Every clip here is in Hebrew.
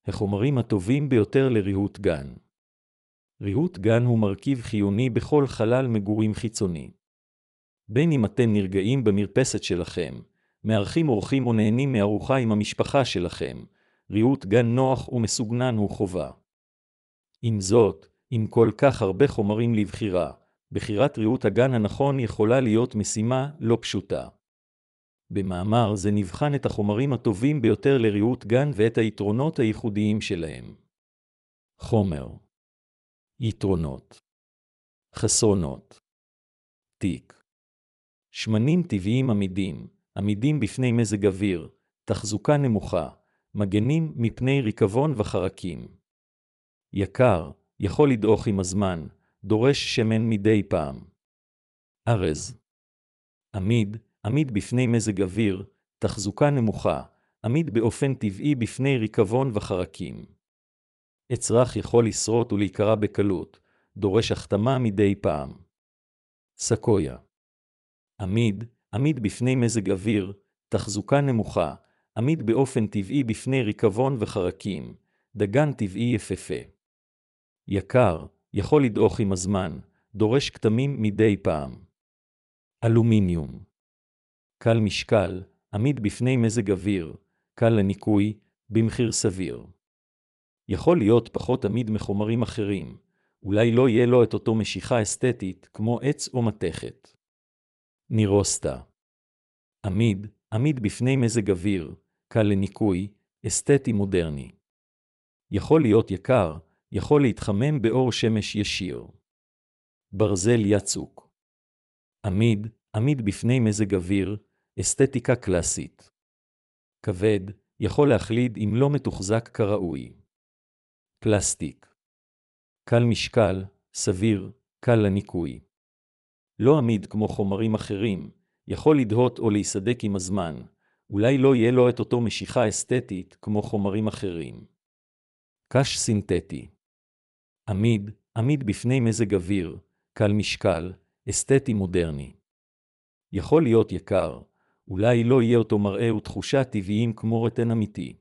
החומרים הטובים ביותר לריהוט גן. ריהוט גן הוא מרכיב חיוני בכל חלל מגורים חיצוני. בין אם אתם נרגעים במרפסת שלכם, מארחים אורחים או נהנים מארוחה עם המשפחה שלכם, ריהוט גן נוח ומסוגנן הוא חובה. עם זאת, עם כל כך הרבה חומרים לבחירה, בחירת ריהוט הגן הנכון יכולה להיות משימה לא פשוטה. במאמר זה נבחן את החומרים הטובים ביותר לריהוט גן ואת היתרונות הייחודיים שלהם. חומר. יתרונות. חסרונות. תיק. שמנים טבעיים עמידים בפני מזג אוויר, תחזוקה נמוכה, מגנים מפני ריקבון וחרקים. יקר, יכול לדעוך עם הזמן, דורש שמן מדי פעם. ארז. עמיד בפני מזג אוויר, תחזוקה נמוכה, עמיד באופן טבעי בפני ריקבון וחרקים. עץ רך יכול לשרוט ולהיקרע בקלות, דורש החתמה מדי פעם. סקויה. עמיד בפני מזג אוויר, תחזוקה נמוכה, עמיד באופן טבעי בפני ריקבון וחרקים, דגן טבעי יפהפה. יקר, יכול לדעוך עם הזמן, דורש כתמים מדי פעם. אלומיניום. קל משקל, עמיד בפני מזג אוויר, קל לניקוי, במחיר סביר. יכול להיות פחות עמיד מחומרים אחרים, אולי לא יהיה לו את אותו משיכה אסתטית כמו עץ או מתכת. נירוסטה. עמיד בפני מזג אוויר, קל לניקוי, אסתטי מודרני. יכול להיות יקר, יכול להתחמם באור שמש ישיר. ברזל יצוק. עמיד בפני מזג אוויר, אסתטיקה קלאסית. כבד, יכול להחליד אם לא מתוחזק כראוי. פלסטיק. קל משקל, סביר, קל לניקוי. לא עמיד כמו חומרים אחרים, יכול לדהות או להיסדק עם הזמן, אולי לא יהיה לו את אותו משיכה אסתטית כמו חומרים אחרים. קש סינתטי. עמיד בפני מזג אוויר, קל משקל, אסתטי מודרני. יכול להיות יקר, אולי לא יהיה אותו מראה ותחושה טבעיים כמו רטן אמיתי.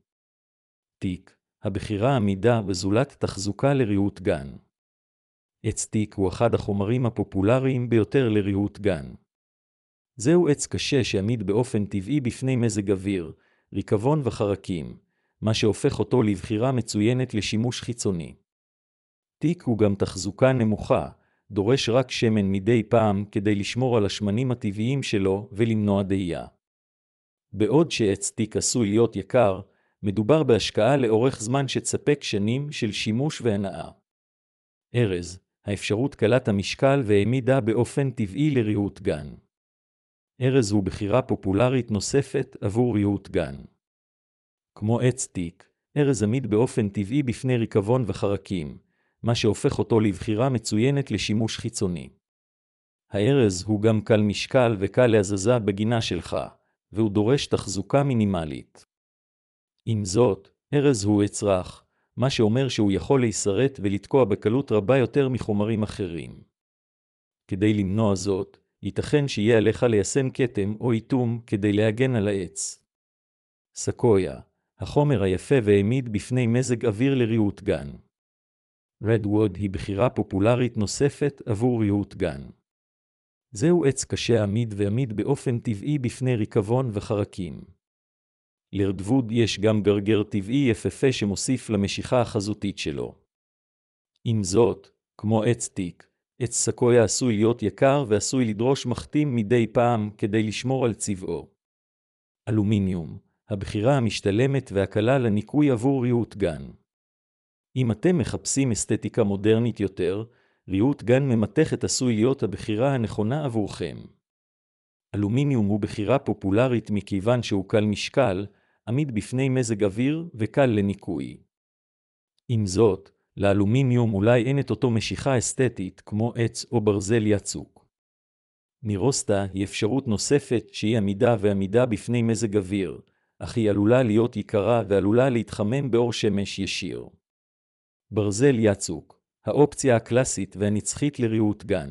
תיק, הבחירה עמידה וזולת תחזוקה לריהוט גן. עץ תיק הוא אחד החומרים הפופולריים ביותר לריהוט גן. זהו עץ קשה שעמיד באופן טבעי בפני מזג אוויר, ריקבון וחרקים, מה שהופך אותו לבחירה מצוינת לשימוש חיצוני. תיק הוא גם תחזוקה נמוכה, דורש רק שמן מדי פעם כדי לשמור על השמנים הטבעיים שלו ולמנוע דהייה. בעוד שעץ תיק עשוי להיות יקר, מדובר בהשקעה לאורך זמן שתספק שנים של שימוש והנאה. ארז, האפשרות קלת המשקל והעמידה באופן טבעי לריהוט גן. ארז הוא בחירה פופולרית נוספת עבור ריהוט גן. כמו עץ תיק, ארז עמיד באופן טבעי בפני ריקבון וחרקים, מה שהופך אותו לבחירה מצוינת לשימוש חיצוני. הארז הוא גם קל משקל וקל להזזה בגינה שלך, והוא דורש תחזוקה מינימלית. עם זאת, ארז הוא עץ רך, מה שאומר שהוא יכול להישרט ולתקוע בקלות רבה יותר מחומרים אחרים. כדי למנוע זאת, ייתכן שיהיה עליך ליישם כתם או איתום כדי להגן על העץ. סקויה, החומר היפה והעמיד בפני מזג אוויר לריהוט גן. רדווד היא בחירה פופולרית נוספת עבור ריהוט גן. זהו עץ קשה עמיד ועמיד באופן טבעי בפני ריקבון וחרקים. לרדווד יש גם גרגר טבעי יפהפה שמוסיף למשיכה החזותית שלו. עם זאת, כמו עץ תיק, עץ סקויה עשוי להיות יקר ועשוי לדרוש מחתים מדי פעם כדי לשמור על צבעו. אלומיניום, הבחירה המשתלמת והקלה לניקוי עבור ריהוט גן. אם אתם מחפשים אסתטיקה מודרנית יותר, ריהוט גן ממתכת עשוי להיות הבחירה הנכונה עבורכם. אלומיניום הוא בחירה פופולרית מכיוון שהוא קל משקל, עמיד בפני מזג אוויר וקל לניקוי. עם זאת, לאלומיניום אולי אין את אותו משיכה אסתטית כמו עץ או ברזל יצוק. נירוסטה היא אפשרות נוספת שהיא עמידה בפני מזג אוויר, אך היא עלולה להיות יקרה ועלולה להתחמם באור שמש ישיר. ברזל יצוק, האופציה הקלאסית והנצחית לריהוט גן.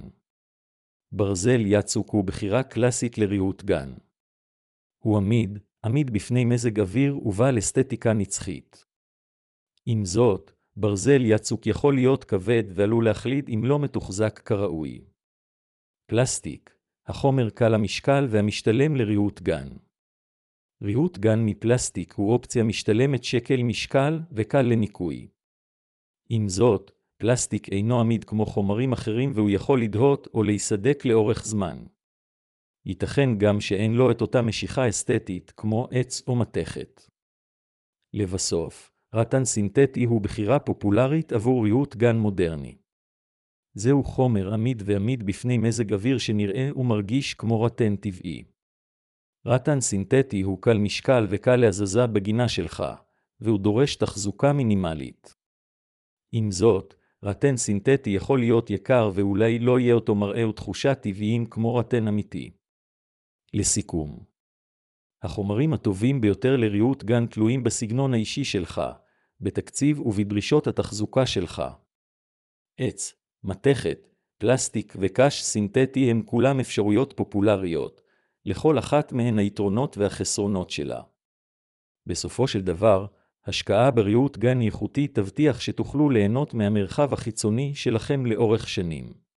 ברזל יצוק הוא בחירה קלאסית לריהוט גן. הוא עמיד בפני מזג אוויר ובעל אסתטיקה נצחית. עם זאת, ברזל יצוק יכול להיות כבד ועלול להחליד אם לא מתוחזק כראוי. פלסטיק, החומר קל המשקל והמשתלם לריהוט גן. ריהוט גן מפלסטיק הוא אופציה משתלמת שקל משקל וקל לניקוי. עם זאת, פלסטיק אינו עמיד כמו חומרים אחרים והוא יכול לדהות או להיסדק לאורך זמן. ייתכן גם שאין לו את אותה משיכה אסתטית כמו עץ או מתכת. לבסוף, רטן סינתטי הוא בחירה פופולרית עבור ריהוט גן מודרני. זהו חומר עמיד ועמיד בפני מזג אוויר שנראה ומרגיש כמו רטן טבעי. רטן סינתטי הוא קל משקל וקל להזזה בגינה שלך, והוא דורש תחזוקה מינימלית. עם זאת, רטן סינתטי יכול להיות יקר ואולי לא יהיה אותו מראה ותחושה טבעיים כמו רטן אמיתי. לסיכום, החומרים הטובים ביותר לריהוט גן תלויים בסגנון האישי שלך, בתקציב ובדרישות התחזוקה שלך. עץ, מתכת, פלסטיק וקש סינתטי הם כולם אפשרויות פופולריות, לכל אחת מהן היתרונות והחסרונות שלה. בסופו של דבר, השקעה בריהוט גן איכותי תבטיח שתוכלו ליהנות מהמרחב החיצוני שלכם לאורך שנים.